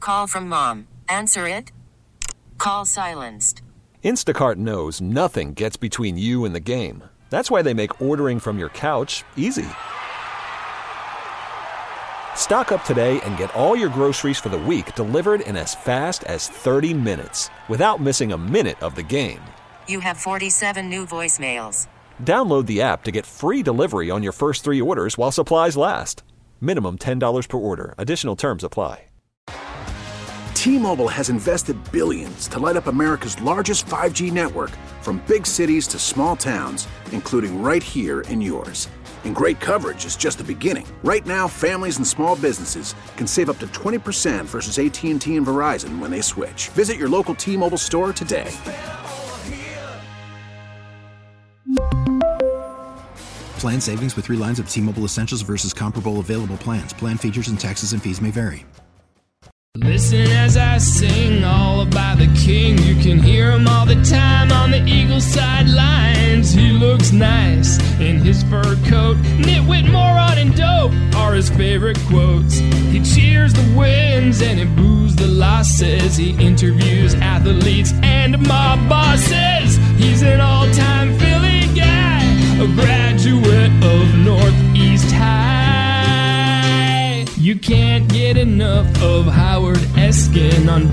Call from mom. Answer it. Call silenced. Instacart knows nothing gets between you and the game. That's why they make ordering from your couch easy. Stock up today and get all your groceries for the week delivered in as fast as 30 minutes without missing a minute of the game. You have 47 new voicemails. Download the app to get free delivery on your first 3 orders while supplies last. Minimum $10 per order. Additional terms apply. T-Mobile has invested billions to light up America's largest 5G network, from big cities to small towns, including right here in yours. And great coverage is just the beginning. Right now, families and small businesses can save up to 20% versus AT&T and Verizon when they switch. Visit your local T-Mobile store today. Plan savings with 3 lines of T-Mobile Essentials versus comparable available plans. Plan features and taxes and fees may vary. Listen as I sing all about the king. You can hear him all the time on the Eagles sidelines. He looks nice in his fur coat. Nitwit, moron, and dope are his favorite quotes. He cheers the wins and he boos the losses. He interviews athletes and mob bosses. He's an all-time Philly guy, a graduate of Northeast High. You can't get enough of Howard Eskin on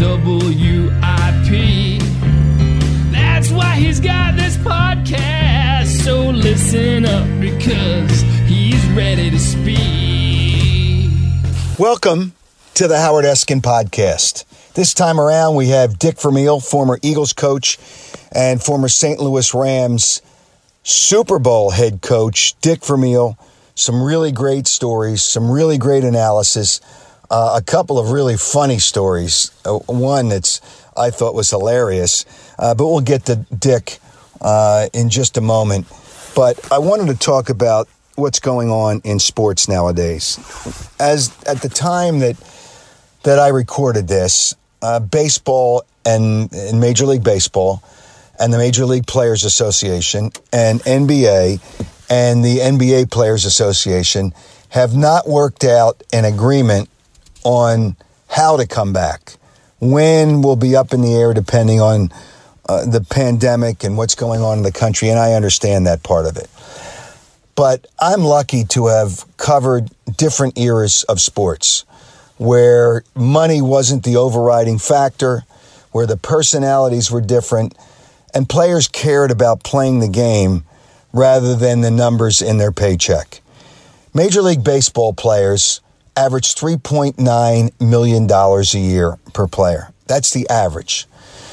WIP. That's why he's got this podcast. So listen up, because he's ready to speak. Welcome to the Howard Eskin Podcast. This time around, we have Dick Vermeil, former Eagles coach and former St. Louis Rams Super Bowl head coach. Dick Vermeil. Some really great stories, some really great analysis, a couple of really funny stories. One that's I thought was hilarious, but we'll get to Dick in just a moment. But I wanted to talk about what's going on in sports nowadays. As at the time that I recorded this, baseball and Major League Baseball and the Major League Players Association and NBA and the NBA Players Association have not worked out an agreement on how to come back. When will be up in the air depending on the pandemic and what's going on in the country, and I understand that part of it. But I'm lucky to have covered different eras of sports where money wasn't the overriding factor, where the personalities were different, and players cared about playing the game rather than the numbers in their paycheck. Major League Baseball players average $3.9 million a year per player. That's the average.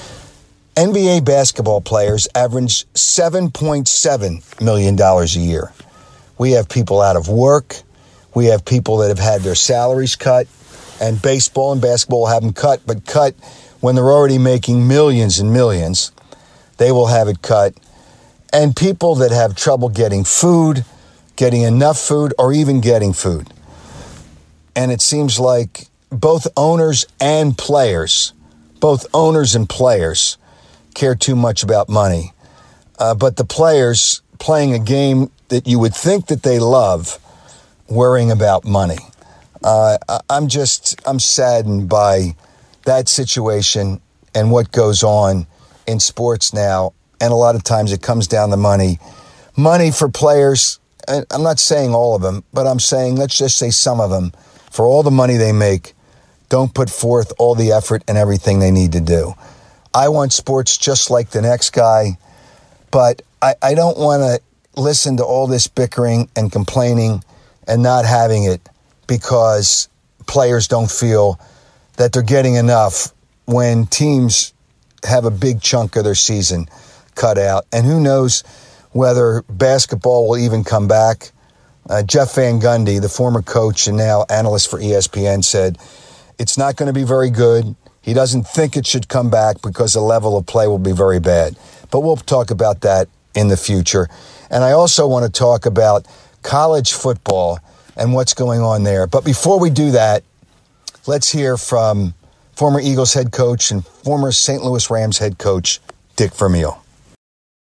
NBA basketball players average $7.7 million a year. We have people out of work. We have people that have had their salaries cut. And baseball and basketball have them cut, but cut when they're already making millions and millions. They will have it cut. And people that have trouble getting food, getting enough food, or even getting food. And it seems like both owners and players care too much about money. But the players playing a game that you would think that they love, worrying about money. I'm saddened by that situation and what goes on in sports now. And a lot of times it comes down to money. Money for players, I'm not saying all of them, but I'm saying, let's just say some of them, for all the money they make, don't put forth all the effort and everything they need to do. I want sports just like the next guy, but I don't want to listen to all this bickering and complaining and not having it because players don't feel that they're getting enough when teams have a big chunk of their season cut out. And who knows whether basketball will even come back. Jeff Van Gundy, the former coach and now analyst for ESPN, said it's not going to be very good. He doesn't think it should come back because the level of play will be very bad. But we'll talk about that in the future. And I also want to talk about college football and what's going on there. But before we do that, let's hear from former Eagles head coach and former St. Louis Rams head coach, Dick Vermeil.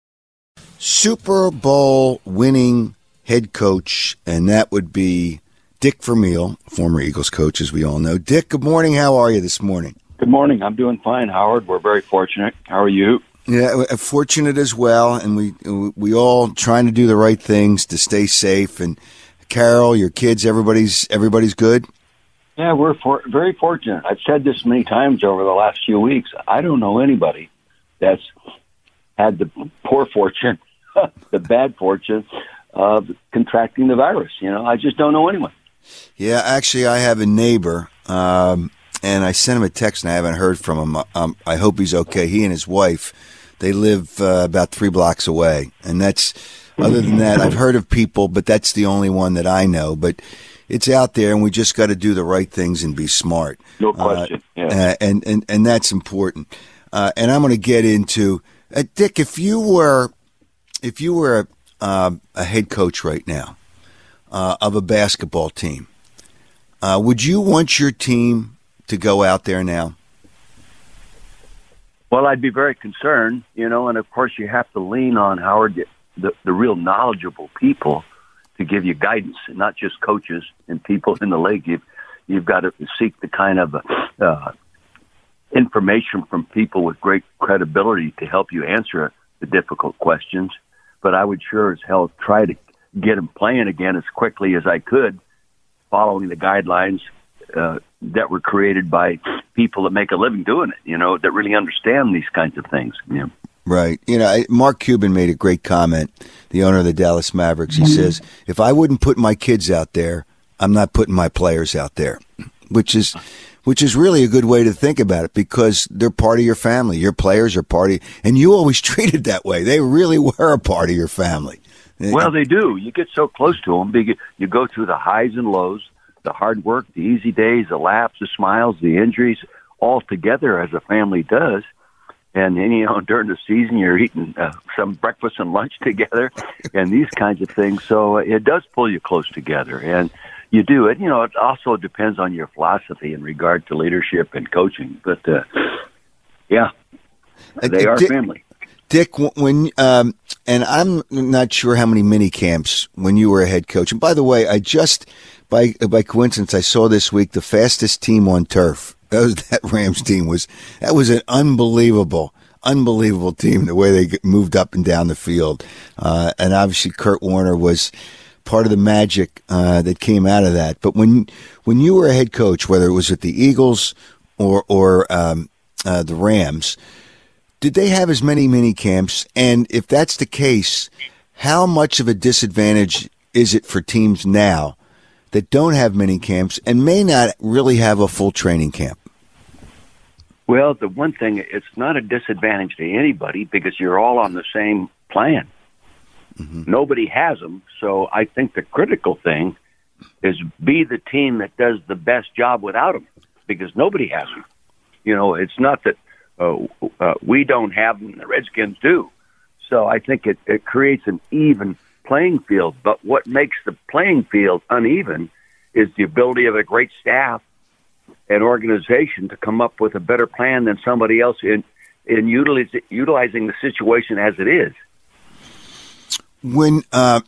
Super Bowl winning head coach, and that would be Dick Vermeil, former Eagles coach, as we all know. Dick, good morning. How are you this morning? Good morning. I'm doing fine, Howard. We're very fortunate. How are you? Yeah, fortunate as well, and we all trying to do the right things to stay safe. And Carol, your kids, everybody's good? Yeah, we're very fortunate. I've said this many times over the last few weeks. I don't know anybody that's had the poor fortune, the bad fortune of contracting the virus. I just don't know anyone. Yeah, actually, I have a neighbor, and I sent him a text, and I haven't heard from him. I hope he's okay. He and his wife, they live about 3 blocks away, and that's. Other than that, I've heard of people, but that's the only one that I know. But it's out there, and we just got to do the right things and be smart. No question. Yeah. And that's important. And I'm going to get into Dick. If you were a head coach right now of a basketball team, would you want your team to go out there now? Well, I'd be very concerned, and of course you have to lean on Howard, the real knowledgeable people to give you guidance, and not just coaches and people in the league. You've got to seek the kind of information from people with great credibility to help you answer the difficult questions. But I would sure as hell try to get them playing again as quickly as I could, following the guidelines that were created by people that make a living doing it, that really understand these kinds of things. Right. Mark Cuban made a great comment, the owner of the Dallas Mavericks. He says, if I wouldn't put my kids out there, I'm not putting my players out there, which is really a good way to think about it, because they're part of your family. Your players are and you always treated that way. They really were a part of your family. Well, they do. You get so close to them. You go through the highs and lows, the hard work, the easy days, the laughs, the smiles, the injuries, all together as a family does. And then, during the season, you're eating some breakfast and lunch together and these kinds of things. So it does pull you close together. And you do it. It also depends on your philosophy in regard to leadership and coaching. But, yeah, they are family. Dick, when and I'm not sure how many mini camps when you were a head coach. And by the way, I just, by coincidence, I saw this week the fastest team on turf. That Rams team was an unbelievable team, the way they moved up and down the field. And obviously Kurt Warner was part of the magic that came out of that. But when you were a head coach, whether it was at the Eagles or the Rams, did they have as many mini camps? And if that's the case, how much of a disadvantage is it for teams now that don't have mini camps and may not really have a full training camp? Well, the one thing, it's not a disadvantage to anybody because you're all on the same plan. Mm-hmm. Nobody has them. So I think the critical thing is be the team that does the best job without them, because nobody has them. It's not that we don't have them, the Redskins do. So I think it creates an even playing field. But what makes the playing field uneven is the ability of a great staff and organization to come up with a better plan than somebody else in utilizing the situation as it is. When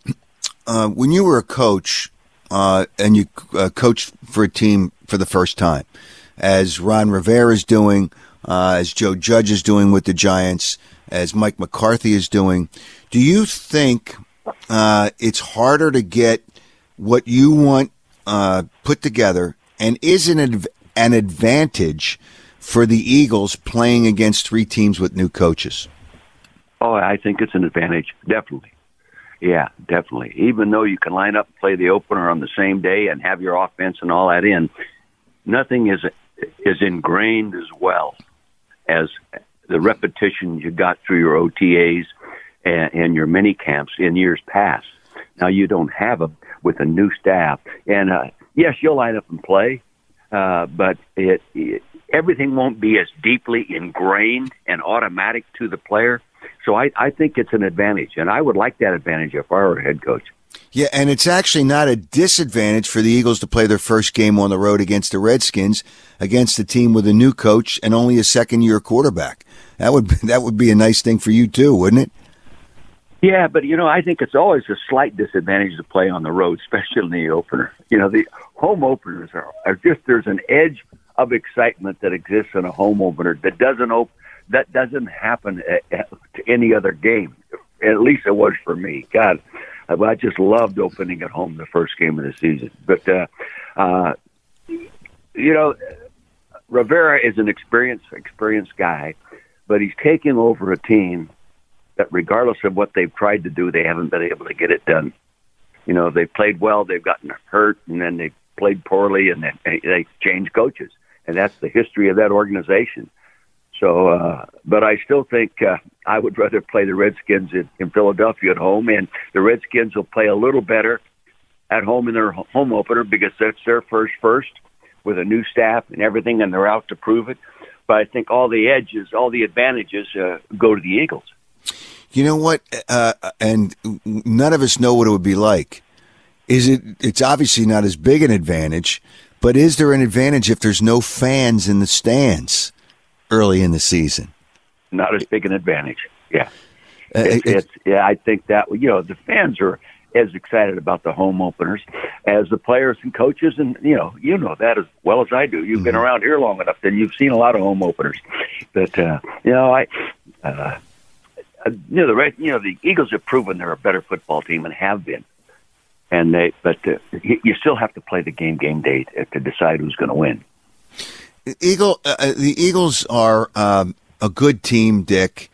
you were a coach and you coached for a team for the first time, as Ron Rivera is doing, as Joe Judge is doing with the Giants, as Mike McCarthy is doing, do you think it's harder to get what you want put together, and is it an advantage for the Eagles playing against 3 teams with new coaches? Oh, I think it's an advantage, definitely. Yeah, definitely. Even though you can line up and play the opener on the same day and have your offense and all that in, nothing is ingrained as well as the repetition you got through your OTAs and your mini camps in years past. Now you don't have them with a new staff. And yes, you'll line up and play, but everything won't be as deeply ingrained and automatic to the player. So I think it's an advantage, and I would like that advantage if I were a head coach. Yeah, and it's actually not a disadvantage for the Eagles to play their first game on the road against the Redskins, against a team with a new coach and only a second-year quarterback. That would be a nice thing for you too, wouldn't it? Yeah, but, I think it's always a slight disadvantage to play on the road, especially in the opener. The home openers are just, there's an edge of excitement that exists in a home opener that doesn't happen to any other game. At least it was for me. God, I just loved opening at home the first game of the season. But, Rivera is an experienced guy, but he's taking over a team that regardless of what they've tried to do, they haven't been able to get it done. They've played well, they've gotten hurt, and then they played poorly, and then they changed coaches. And that's the history of that organization. So, but I still think I would rather play the Redskins in Philadelphia at home, and the Redskins will play a little better at home in their home opener because that's their first with a new staff and everything, and they're out to prove it. But I think all the advantages go to the Eagles. You know what? And none of us know what it would be like. It's obviously not as big an advantage, but is there an advantage if there's no fans in the stands early in the season? Not as big an advantage. Yeah. I think that, the fans are as excited about the home openers as the players and coaches. And, you know that as well as I do. You've been around here long enough and you've seen a lot of home openers. But, the Eagles have proven they're a better football team and have been. But you still have to play the game day to decide who's going to win. The Eagles are a good team, Dick.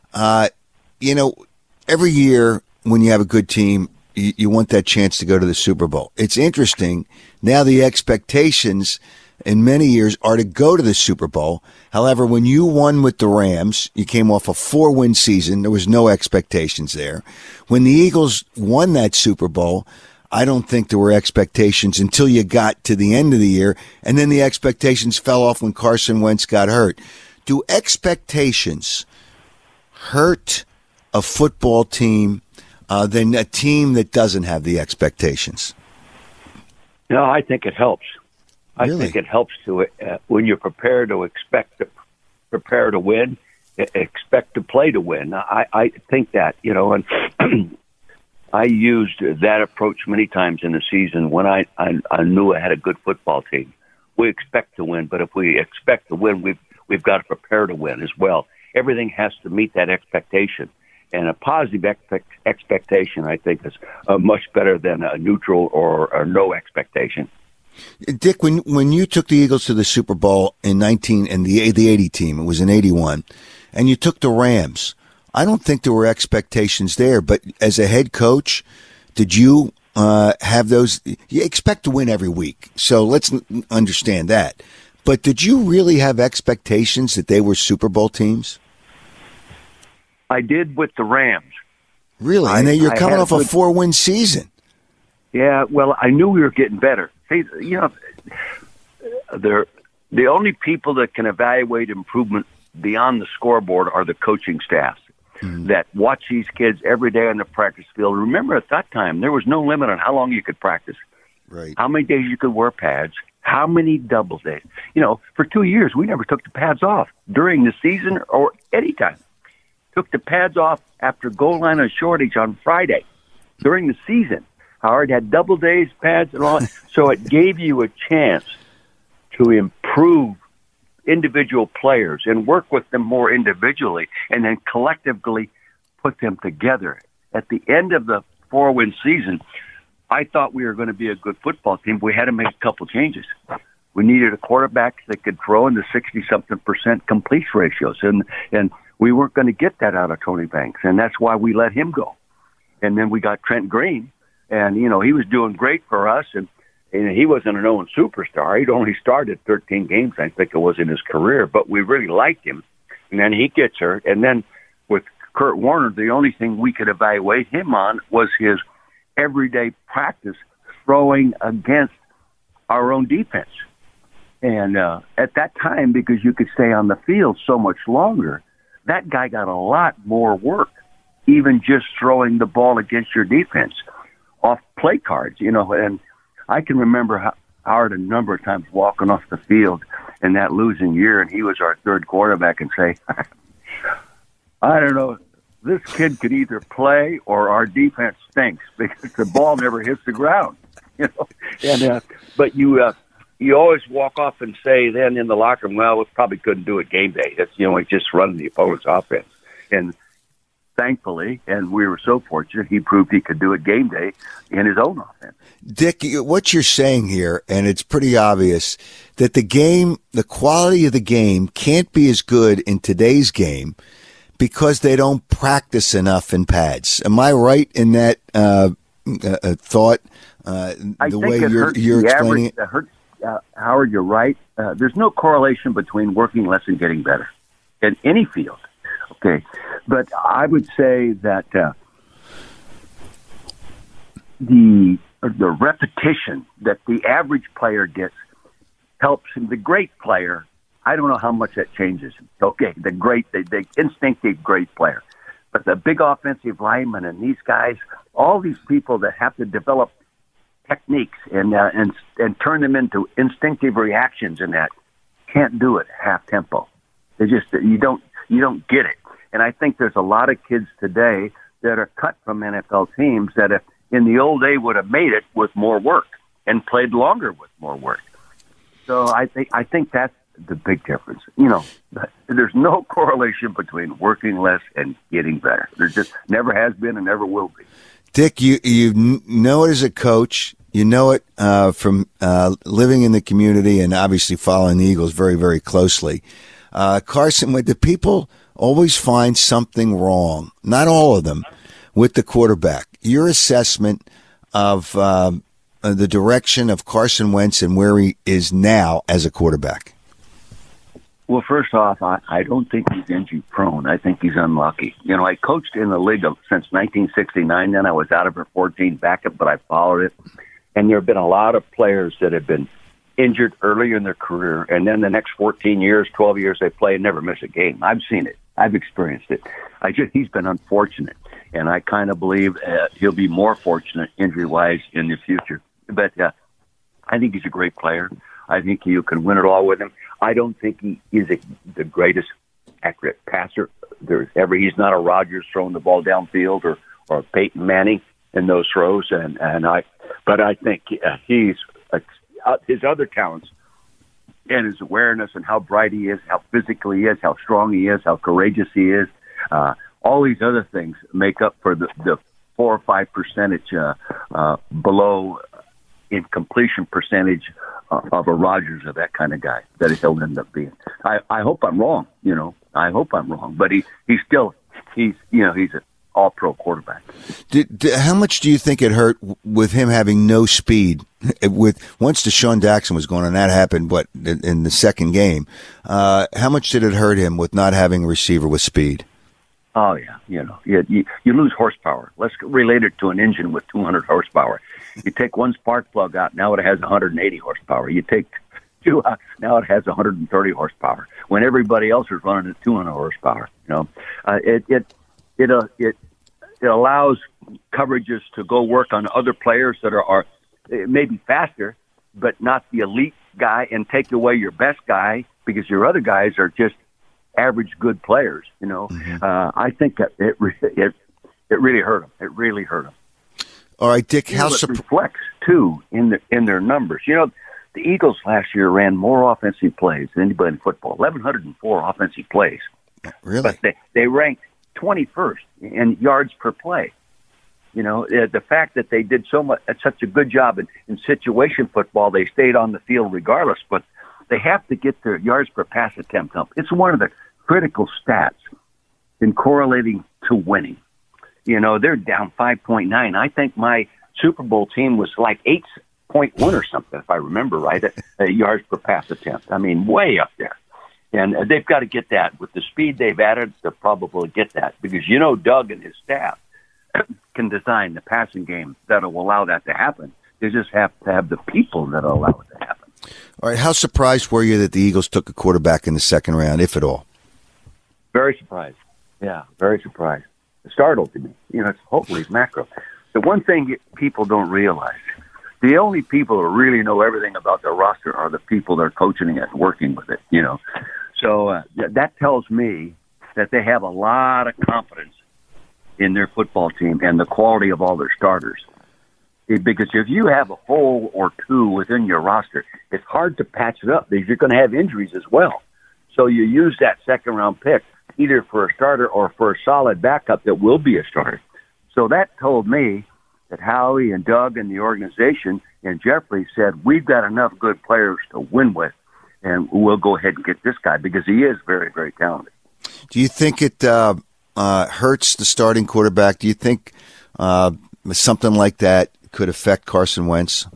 Every year when you have a good team, you want that chance to go to the Super Bowl. It's interesting. Now the expectations in many years are to go to the Super Bowl. However, when you won with the Rams, you came off a 4-win season. There was no expectations there. When the Eagles won that Super Bowl, I don't think there were expectations until you got to the end of the year, and then the expectations fell off when Carson Wentz got hurt. Do expectations hurt a football team than a team that doesn't have the expectations? No, I think it helps. Really? I think it helps when you're prepared to prepare to win, expect to play to win. I think that, and I used that approach many times in the season when I knew I had a good football team. We expect to win, but if we expect to win, we've got to prepare to win as well. Everything has to meet that expectation. And a positive expectation, I think, is much better than a neutral or no expectation. Dick, when you took the Eagles to the Super Bowl in the 80 team, it was in 81, and you took the Rams, I don't think there were expectations there. But as a head coach, did you have those? You expect to win every week, so let's understand that. But did you really have expectations that they were Super Bowl teams? I did with the Rams. Really? And then you're coming off a 4-win season. Yeah, well, I knew we were getting better. See, the only people that can evaluate improvement beyond the scoreboard are the coaching staffs that watch these kids every day on the practice field. Remember, at that time, there was no limit on how long you could practice, right? How many days you could wear pads, how many double days. For 2 years, we never took the pads off during the season or any time. Took the pads off after goal line and shortage on Friday during the season. Howard had double days, pads, and all. So it gave you a chance to improve individual players and work with them more individually and then collectively put them together. At the end of the 4-win season, I thought we were going to be a good football team, but we had to make a couple changes. We needed a quarterback that could throw in the 60-something% completion ratios, and we weren't going to get that out of Tony Banks, and that's why we let him go. And then we got Trent Green, and, he was doing great for us, and he wasn't a known superstar. He'd only started 13 games, I think it was, in his career, but we really liked him. And then he gets hurt, and then with Kurt Warner, the only thing we could evaluate him on was his everyday practice throwing against our own defense. And at that time, because you could stay on the field so much longer, that guy got a lot more work, even just throwing the ball against your defense off play cards, and I can remember Howard a number of times walking off the field in that losing year, and he was our third quarterback, and say, I don't know, this kid could either play or our defense stinks because the ball never hits the ground. You know, and but you always walk off and say then in the locker room, well, we probably couldn't do it game day. It's just running the opponent's offense. And thankfully, and we were so fortunate, he proved he could do it game day in his own offense. Dick, what you're saying here, and it's pretty obvious, that the quality of the game can't be as good in today's game because they don't practice enough in pads. Am I right in that thought? The way you're explaining it? Howard, you're right. There's no correlation between working less and getting better in any field. Okay, but I would say that the repetition that the average player gets helps him. The great player, I don't know how much that changes him. Okay, the instinctive great player. But the big offensive linemen and these guys, all these people that have to develop techniques and turn them into instinctive reactions, and that can't do it half tempo. They just you don't get it. And I think there's a lot of kids today that are cut from NFL teams that if in the old day would have made it with more work and played longer with more work. So I think that's the big difference. There's no correlation between working less and getting better. There just never has been and never will be. Dick, you know it as a coach. You know it from living in the community and obviously following the Eagles very, very closely. Carson, the people always find something wrong, not all of them, with the quarterback. Your assessment of the direction of Carson Wentz and where he is now as a quarterback? Well, first off, I don't think he's injury prone. I think he's unlucky. I coached in the league since 1969. Then I was out of it 14 backup, but I followed it. And there have been a lot of players that have been injured earlier in their career, and then the next 14 years, 12 years they play and never miss a game. I've seen it. I've experienced it. He's been unfortunate, and I kind of believe he'll be more fortunate injury-wise in the future. But I think he's a great player. I think you can win it all with him. I don't think he is the greatest accurate passer there's ever. He's not a Rodgers throwing the ball downfield or Peyton Manning in those throws, but I think he's his other talents and his awareness and how bright he is, how physical he is, how strong he is, how courageous he is. All these other things make up for the 4 or 5% below in completion percentage of a Rodgers or that kind of guy that he'll end up being. I hope I'm wrong, I hope I'm wrong, but he's an all-pro quarterback. How much do you think it hurt with him having no speed? Once Deshaun Jackson was gone, and that happened, in the second game, how much did it hurt him with not having a receiver with speed? Oh, yeah. You lose horsepower. Let's relate it to an engine with 200 horsepower. You take one spark plug out, now it has 180 horsepower. You take two out, now it has 130 horsepower. When everybody else is running at 200 horsepower, it allows coverages to go work on other players that are maybe faster, but not the elite guy, and take away your best guy because your other guys are just average good players. Mm-hmm. I think that it really hurt him. It really hurt him. All right, Dick. It reflects too in their numbers. The Eagles last year ran more offensive plays than anybody in football. 1,104 offensive plays. Really? But they ranked 21st in yards per play. The fact that they did such a good job in situation football, they stayed on the field regardless, but they have to get their yards per pass attempt up. It's one of the critical stats in correlating to winning. They're down 5.9. I think my Super Bowl team was like 8.1 or something, if I remember right, at yards per pass attempt. I mean, way up there. And they've got to get that. With the speed they've added, they'll probably get that. Because, Doug and his staff can design the passing game that will allow that to happen. They just have to have the people that will allow it to happen. All right, how surprised were you that the Eagles took a quarterback in the second round, if at all? Very surprised. Yeah, very surprised. Startled to me. It's hopefully macro. The one thing people don't realize, the only people who really know everything about their roster are the people that are coaching it and working with it, So that tells me that they have a lot of confidence in their football team and the quality of all their starters. Because if you have a hole or two within your roster, it's hard to patch it up because you're going to have injuries as well. So you use that second-round pick either for a starter or for a solid backup that will be a starter. So that told me that Howie and Doug and the organization and Jeffrey said, we've got enough good players to win with, and we'll go ahead and get this guy because he is very, very talented. Do you think it hurts the starting quarterback? Do you think something like that could affect Carson Wentz?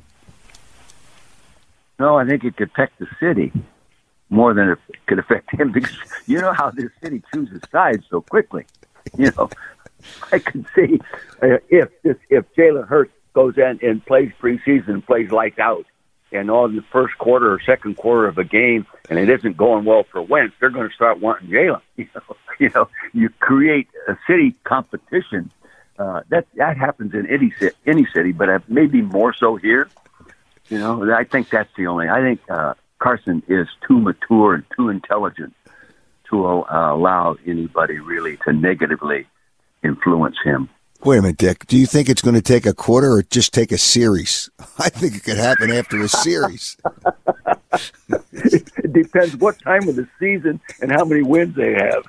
No, I think it could affect the city more than it could affect him because you know how this city chooses sides so quickly. You know, I can see if Jalen Hurts goes in and plays preseason and plays lights out, and all in the first quarter or second quarter of a game, and it isn't going well for Wentz, they're going to start wanting Jalen. You create a city competition. That happens in any city, but maybe more so here. You know, I think that's the only. I think Carson is too mature and too intelligent to allow anybody really to negatively influence him. Wait a minute, Dick. Do you think it's going to take a quarter or just take a series? I think it could happen after a series. It depends what time of the season and how many wins they have.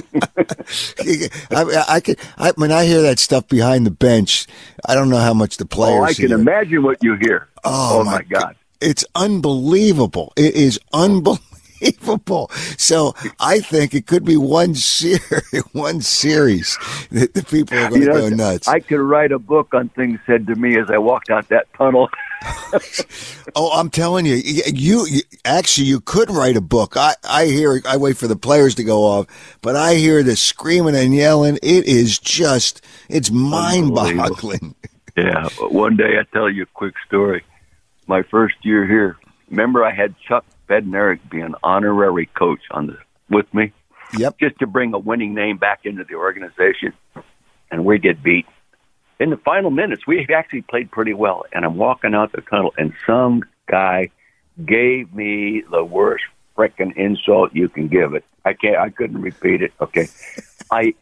When I hear that stuff behind the bench, I don't know how much the players I can imagine what you hear. Oh my God. It's unbelievable. It is unbelievable. So I think it could be one series that the people are going to go nuts. I could write a book on things said to me as I walked out that tunnel. Oh, I'm telling you, you could write a book. I hear, I wait for the players to go off, but I hear the screaming and yelling. It is just, it's mind-boggling. Yeah. One day I tell you a quick story. My first year here, remember I had Chuck Bednarik be an honorary coach with me? Yep. Just to bring a winning name back into the organization. And we get beat. In the final minutes, we actually played pretty well. And I'm walking out the tunnel, and some guy gave me the worst frickin' insult you can give it. I couldn't repeat it. Okay. I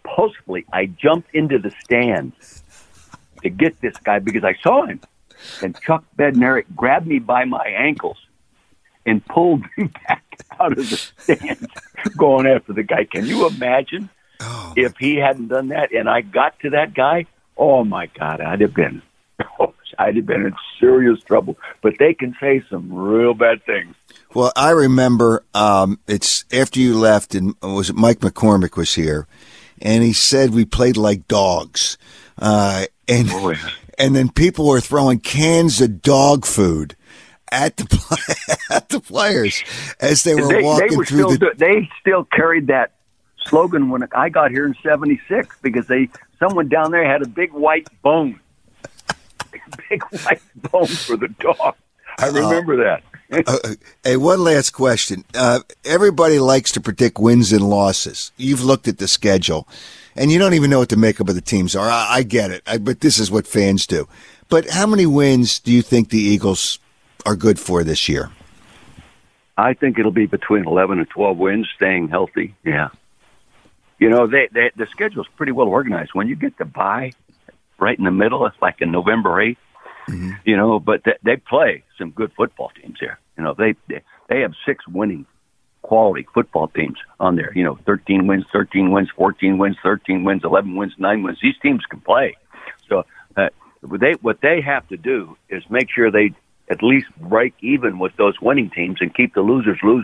jumped into the stands to get this guy because I saw him. And Chuck Bednarik grabbed me by my ankles and pulled me back out of the stands going after the guy. Can you imagine if he hadn't done that and I got to that guy? Oh, my God, I'd have been in serious trouble. But they can say some real bad things. Well, I remember it's after you left, and was it Mike McCormick was here, and he said we played like dogs. And then people were throwing cans of dog food at the players as they were walking through They still carried that slogan when I got here in '76 because someone down there had a big white bone. Big white bone for the dog. I remember that. Hey, one last question. Everybody likes to predict wins and losses. You've looked at the schedule, and you don't even know what the makeup of the teams are. I get it, but this is what fans do. But how many wins do you think the Eagles are good for this year? I think it'll be between 11 and 12 wins, staying healthy. Yeah. You know, the schedule's pretty well organized. When you get the bye right in the middle, it's like in November 8th, you know, but they play some good football teams here. You know, they have 6 winning quality football teams on there. You know, 13 wins, 14 wins, 13 wins, 11 wins, 9 wins. These teams can play. So what they have to do is make sure they at least break even with those winning teams and keep the losers losing.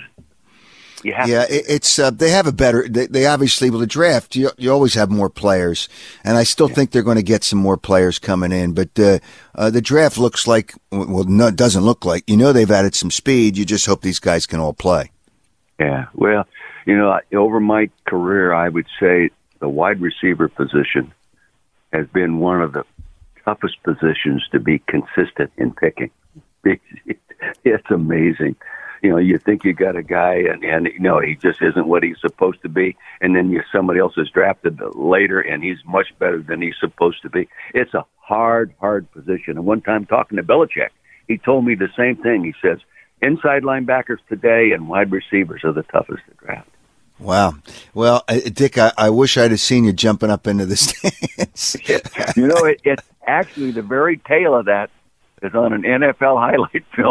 It's they have a better. They obviously with the draft, you always have more players, and I still think they're going to get some more players coming in. But the draft looks like it doesn't look like. You know, they've added some speed. You just hope these guys can all play. Yeah, well, you know, over my career, I would say the wide receiver position has been one of the toughest positions to be consistent in picking. It's amazing. You know, you think you got a guy, and you know, he just isn't what he's supposed to be. And then somebody else is drafted later, and he's much better than he's supposed to be. It's a hard position. And one time talking to Belichick, he told me the same thing. He says, inside linebackers today and wide receivers are the toughest to draft. Wow. Well, Dick, I wish I'd have seen you jumping up into the stands. You know, it's actually the very tail of that is on an NFL highlight film.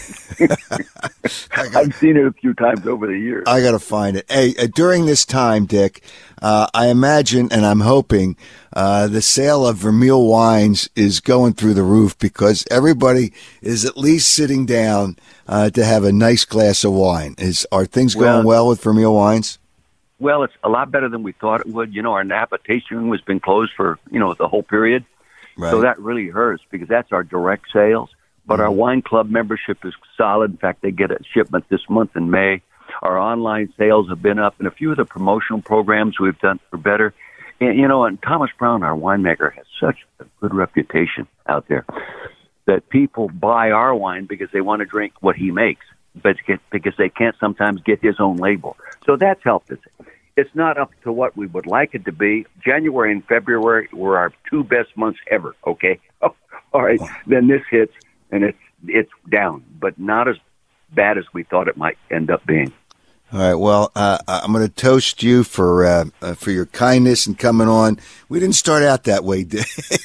I've seen it a few times over the years. I got to find it. Hey, during this time, Dick, I imagine and I'm hoping the sale of Vermeil wines is going through the roof because everybody is at least sitting down to have a nice glass of wine. Are things going well with Vermeil wines? Well, it's a lot better than we thought it would. You know, our Napa tasting room has been closed for, the whole period. Right. So that really hurts because that's our direct sales. But our wine club membership is solid. In fact, they get a shipment this month in May. Our online sales have been up, and a few of the promotional programs we've done are better. And Thomas Brown, our winemaker, has such a good reputation out there that people buy our wine because they want to drink what he makes, but because they can't sometimes get his own label. So that's helped us. It's not up to what we would like it to be. January and February were our two best months ever, okay? All right, then this hits, and it's down, but not as bad as we thought it might end up being. All right, well, I'm going to toast you for your kindness and coming on. We didn't start out that way, Dick.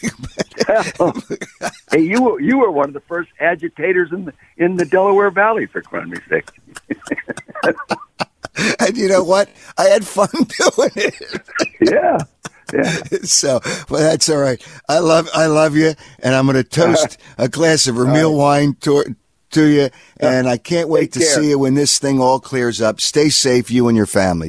Hey, you were one of the first agitators in the Delaware Valley, for crying sake. And you know what? I had fun doing it. Yeah. So, well, that's all right. I love you, and I'm going to toast a glass of Vermeil wine to you, and I can't wait to see you when this thing all clears up. Stay safe, you and your family.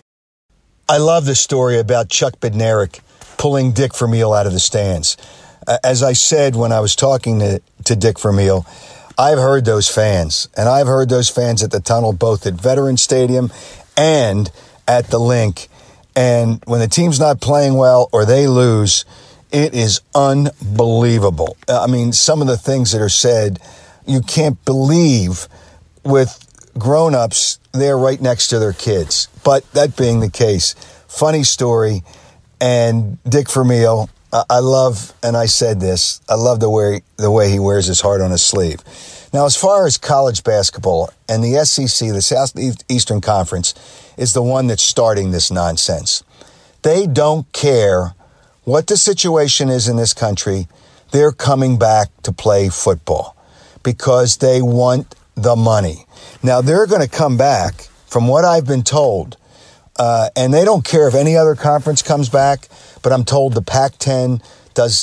I love the story about Chuck Bednarik pulling Dick Vermeil out of the stands. As I said when I was talking to Dick Vermeil, I've heard those fans, and I've heard those fans at the tunnel, both at Veterans Stadium and at the Link. And when the team's not playing well or they lose, it is unbelievable. I mean, some of the things that are said, you can't believe with grown-ups there right next to their kids. But that being the case, funny story. And Dick Vermeil, I love, and I said this, I love the way he wears his heart on his sleeve. Now, as far as college basketball, and the SEC, the Southeastern Conference, is the one that's starting this nonsense. They don't care what the situation is in this country. They're coming back to play football because they want the money. Now, they're going to come back, from what I've been told, and they don't care if any other conference comes back, but I'm told the Pac-10 does.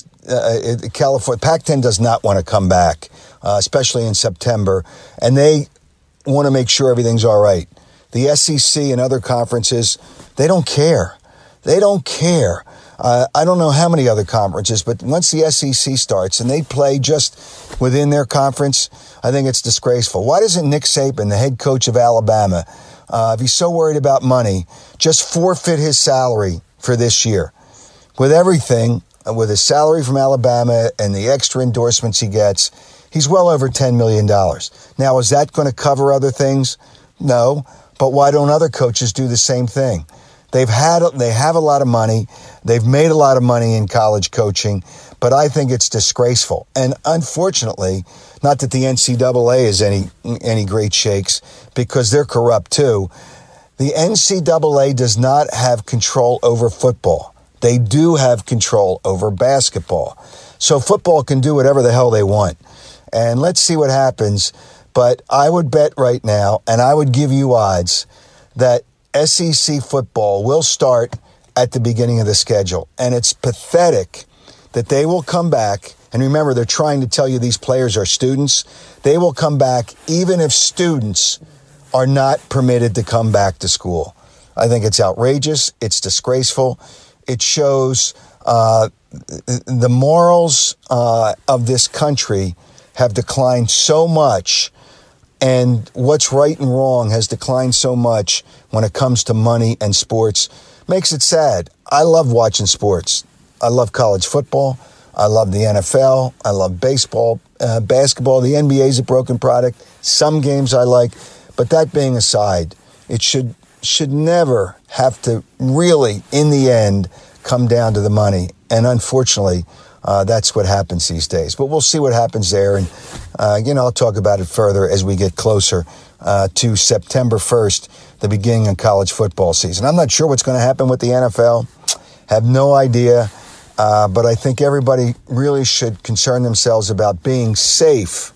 Pac-10 does not want to come back, especially in September, and they want to make sure everything's all right. The SEC and other conferences, they don't care. They don't care. I don't know how many other conferences, but once the SEC starts and they play just within their conference, I think it's disgraceful. Why doesn't Nick Saban, the head coach of Alabama, if he's so worried about money, just forfeit his salary for this year? With everything, with his salary from Alabama and the extra endorsements he gets, he's well over $10 million. Now, is that going to cover other things? No. But why don't other coaches do the same thing? They have a lot of money. They've made a lot of money in college coaching, but I think it's disgraceful. And unfortunately, not that the NCAA is any great shakes, because they're corrupt too. The NCAA does not have control over football. They do have control over basketball. So football can do whatever the hell they want. And let's see what happens. But I would bet right now, and I would give you odds, that SEC football will start at the beginning of the schedule. And it's pathetic that they will come back. And remember, they're trying to tell you these players are students. They will come back even if students are not permitted to come back to school. I think it's outrageous. It's disgraceful. It shows the morals of this country have declined so much, and what's right and wrong has declined so much when it comes to money and sports. Makes it sad. I love watching sports. I love college football. I love the NFL. I love baseball, basketball. The NBA is a broken product. Some games I like. But that being aside, it should never have to really, in the end, come down to the money. And unfortunately, That's what happens these days. But we'll see what happens there. And, I'll talk about it further as we get closer to September 1st, the beginning of college football season. I'm not sure what's going to happen with the NFL. Have no idea. But I think everybody really should concern themselves about being safe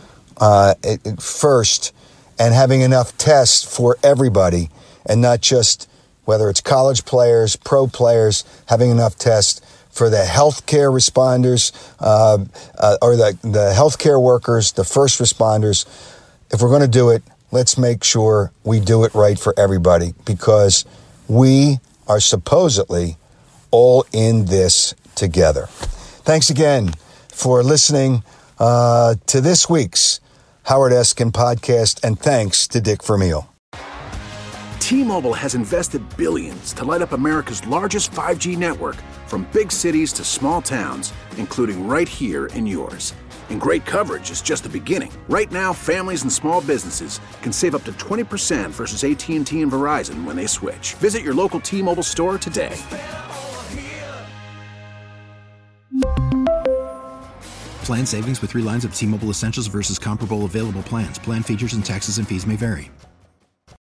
first and having enough tests for everybody, and not just whether it's college players, pro players, having enough tests for the healthcare responders or the healthcare workers, the first responders. If we're going to do it, let's make sure we do it right for everybody, because we are supposedly all in this together. Thanks again for listening to this week's Howard Eskin podcast, and thanks to Dick Vermeil. T-Mobile has invested billions to light up America's largest 5G network, from big cities to small towns, including right here in yours. And great coverage is just the beginning. Right now, families and small businesses can save up to 20% versus AT&T and Verizon when they switch. Visit your local T-Mobile store today. Plan savings with 3 lines of T-Mobile Essentials versus comparable available plans. Plan features and taxes and fees may vary.